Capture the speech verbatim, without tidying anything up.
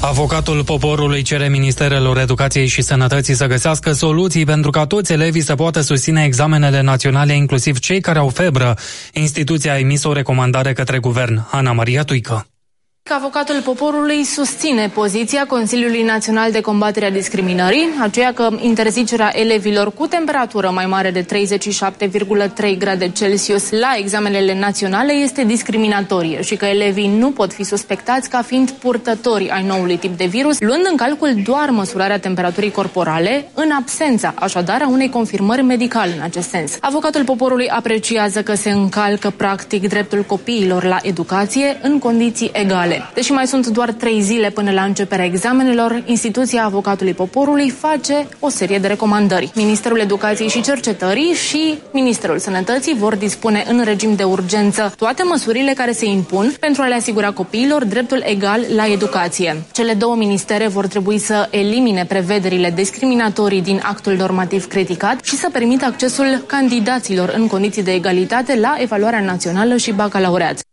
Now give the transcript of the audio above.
Avocatul poporului cere Ministerelor Educației și Sănătății să găsească soluții pentru ca toți elevii să poată susține examenele naționale, inclusiv cei care au febră. Instituția a emis o recomandare către guvern. Ana Maria Tuică. Avocatul poporului susține poziția Consiliului Național de Combatere a Discriminării, aceea că interzicerea elevilor cu temperatură mai mare de treizeci și șapte virgulă trei grade Celsius la examenele naționale este discriminatorie și că elevii nu pot fi suspectați ca fiind purtători ai noului tip de virus, luând în calcul doar măsurarea temperaturii corporale, în absența, așadar, a unei confirmări medicale în acest sens. Avocatul poporului apreciază că se încalcă practic dreptul copiilor la educație în condiții egale. Deși mai sunt doar trei zile până la începerea examenelor, instituția Avocatului Poporului face o serie de recomandări. Ministerul Educației și Cercetării și Ministerul Sănătății vor dispune în regim de urgență toate măsurile care se impun pentru a le asigura copiilor dreptul egal la educație. Cele două ministere vor trebui să elimine prevederile discriminatorii din actul normativ criticat și să permită accesul candidaților în condiții de egalitate la evaluarea națională și bacalaureat.